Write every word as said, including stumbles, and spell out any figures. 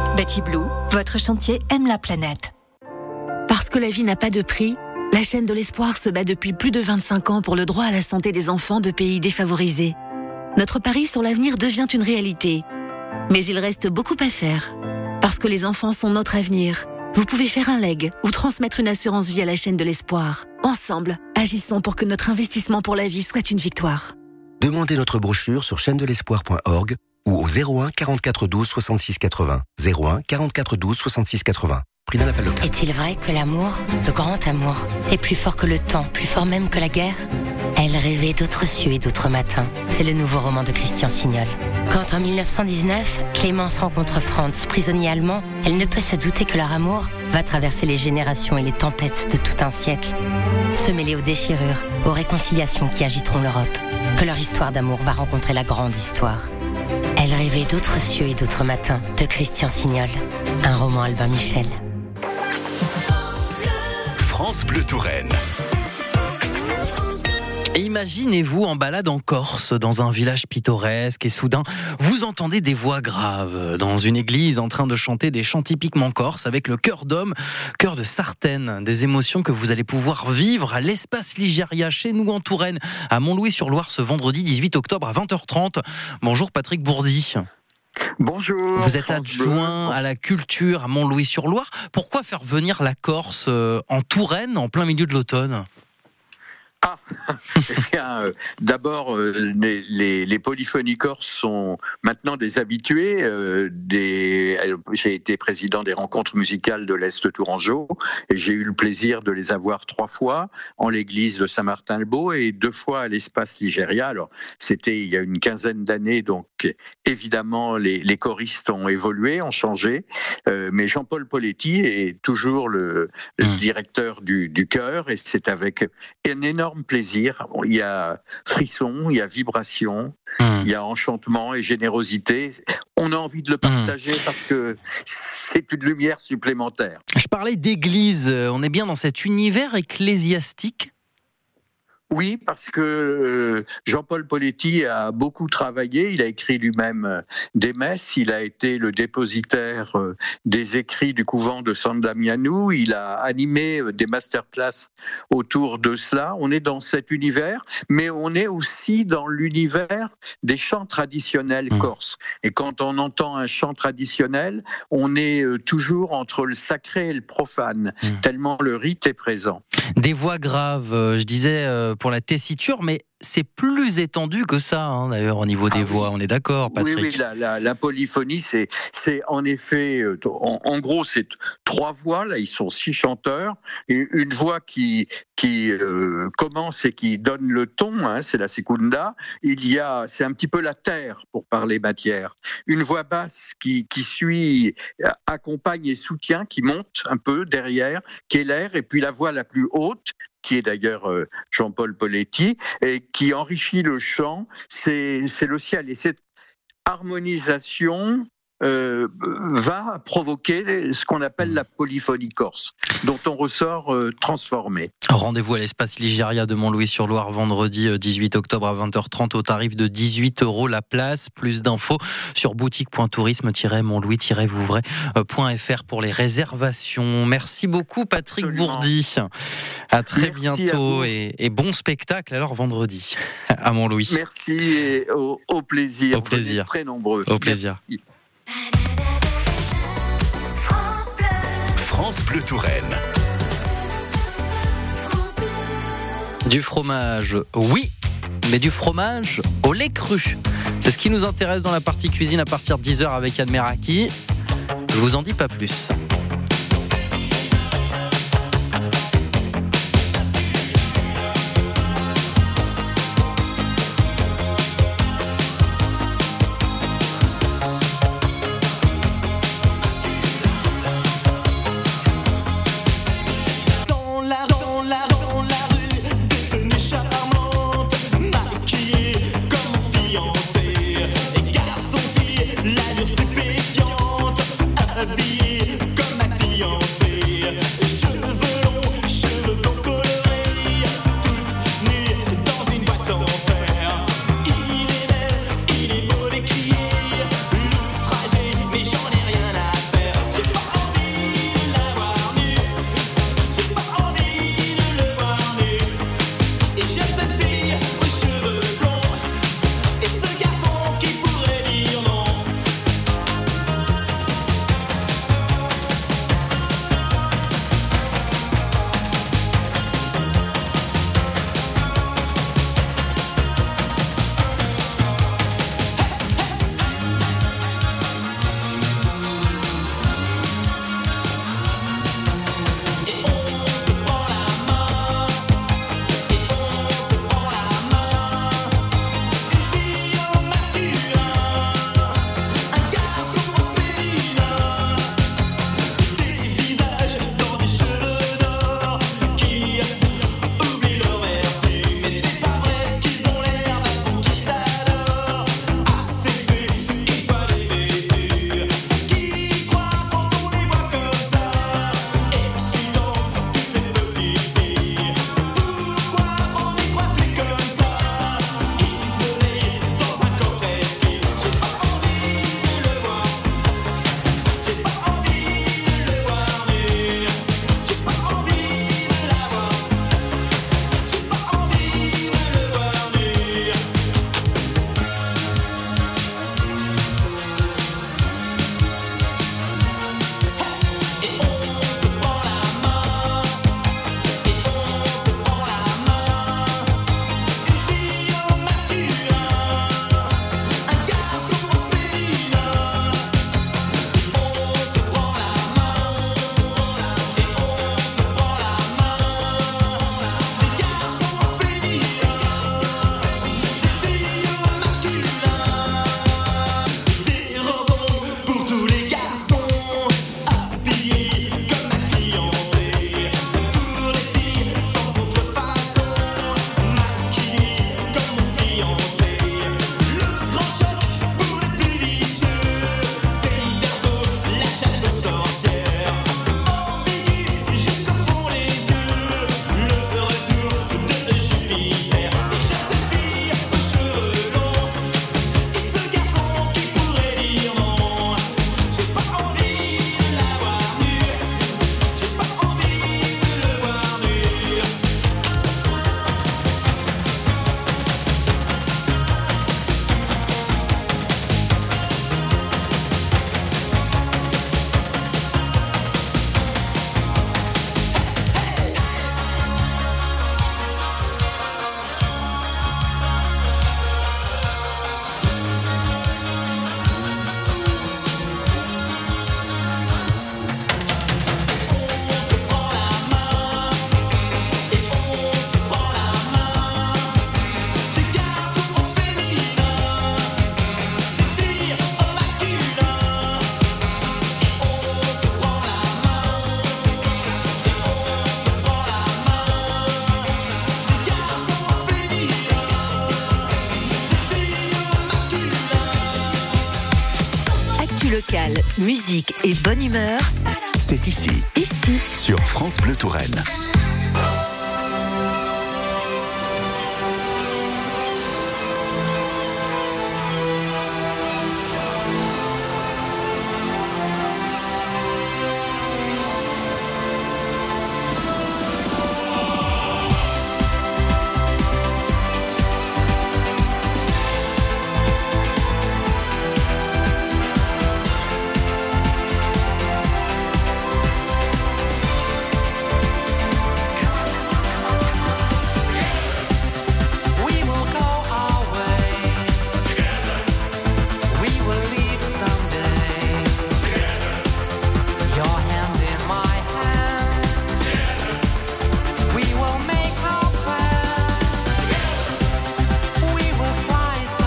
Betty Blue, votre chantier aime la planète. Parce que la vie n'a pas de prix, la chaîne de l'espoir se bat depuis plus de vingt-cinq ans pour le droit à la santé des enfants de pays défavorisés. Notre pari sur l'avenir devient une réalité. Mais il reste beaucoup à faire. Parce que les enfants sont notre avenir. Vous pouvez faire un leg ou transmettre une assurance vie à la chaîne de l'espoir. Ensemble, agissons pour que notre investissement pour la vie soit une victoire. Demandez notre brochure sur chaîne de l'espoir point org ou au zéro un quarante-quatre douze soixante-six quatre-vingts. zéro un quarante-quatre douze soixante-six quatre-vingts. Prix d'un appel local. Est-il vrai que l'amour, le grand amour, est plus fort que le temps, plus fort même que la guerre ? Elle rêvait d'autres cieux et d'autres matins. C'est le nouveau roman de Christian Signol. Quand en mille neuf cent dix-neuf, Clémence rencontre Franz, prisonnier allemand, elle ne peut se douter que leur amour va traverser les générations et les tempêtes de tout un siècle. Se mêler aux déchirures, aux réconciliations qui agiteront l'Europe. Que leur histoire d'amour va rencontrer la grande histoire. Elle rêvait d'autres cieux et d'autres matins, de Christian Signol. Un roman Albin Michel. France Bleu Touraine. Imaginez-vous en balade en Corse, dans un village pittoresque, et soudain, vous entendez des voix graves dans une église en train de chanter des chants typiquement corses avec le chœur d'homme, chœur de Sartène. Des émotions que vous allez pouvoir vivre à l'espace Ligéria, chez nous en Touraine, à Montlouis-sur-Loire, ce vendredi dix-huit octobre à vingt heures trente. Bonjour Patrick Bourdi. Bonjour. Vous êtes adjoint à la culture à Montlouis-sur-Loire. Pourquoi faire venir la Corse en Touraine en plein milieu de l'automne ? Ah, eh bien, euh, d'abord, euh, les, les, les polyphonies corses sont maintenant des habitués. Euh, des, j'ai été président des rencontres musicales de l'Est Tourangeau et j'ai eu le plaisir de les avoir trois fois en l'église de Saint-Martin-le-Beau et deux fois à l'espace Ligéria. Alors, c'était il y a une quinzaine d'années, donc évidemment, les, les choristes ont évolué, ont changé, euh, mais Jean-Paul Poletti est toujours le, le mmh. directeur du, du chœur et c'est avec un énorme plaisir. Il y a frisson, il y a vibration, mmh. il y a enchantement et générosité. On a envie de le partager mmh. parce que c'est une lumière supplémentaire. Je parlais d'église, on est bien dans cet univers ecclésiastique ? Oui, parce que Jean-Paul Poletti a beaucoup travaillé, il a écrit lui-même des messes, il a été le dépositaire des écrits du couvent de San Damiano, il a animé des masterclass autour de cela. On est dans cet univers, mais on est aussi dans l'univers des chants traditionnels mmh. corses. Et quand on entend un chant traditionnel, on est toujours entre le sacré et le profane, mmh. tellement le rite est présent. Des voix graves, je disais pour la tessiture, mais c'est plus étendu que ça, hein, d'ailleurs, au niveau des ah, voix, oui. on est d'accord, Patrick ? Oui, oui, la, la, la polyphonie, c'est, c'est en effet, en, en gros, c'est trois voix, là, ils sont six chanteurs, et une voix qui, qui euh, commence et qui donne le ton, hein, c'est la secunda, il y a, c'est un petit peu la terre, pour parler matière, une voix basse qui, qui suit, accompagne et soutient, qui monte un peu derrière, qui est l'air, et puis la voix la plus haute, qui est d'ailleurs Jean-Paul Poletti, et qui enrichit le chant, c'est, c'est le ciel. Et cette harmonisation euh, va provoquer ce qu'on appelle la polyphonie corse, dont on ressort euh, transformé. Rendez-vous à l'espace Ligéria de Montlouis-sur-Loire, vendredi dix-huit octobre à vingt heures trente, au tarif de dix-huit euros la place. Plus d'infos sur boutique point tourisme tiret montlouis tiret vouvray point f r pour les réservations. Merci beaucoup Patrick Absolument. Bourdi. À très Merci bientôt à et, et bon spectacle alors vendredi à Montlouis. Merci et au, au plaisir. Au plaisir. Très nombreux. Au plaisir. Merci. France Bleu. France Bleu Touraine. Du fromage, oui, mais du fromage au lait cru. C'est ce qui nous intéresse dans la partie cuisine à partir de dix heures avec Yann Meraki. Je vous en dis pas plus. L'allure stupéfiante, habillée Actu locale, musique et bonne humeur. C'est ici, Ici, sur France Bleu Touraine.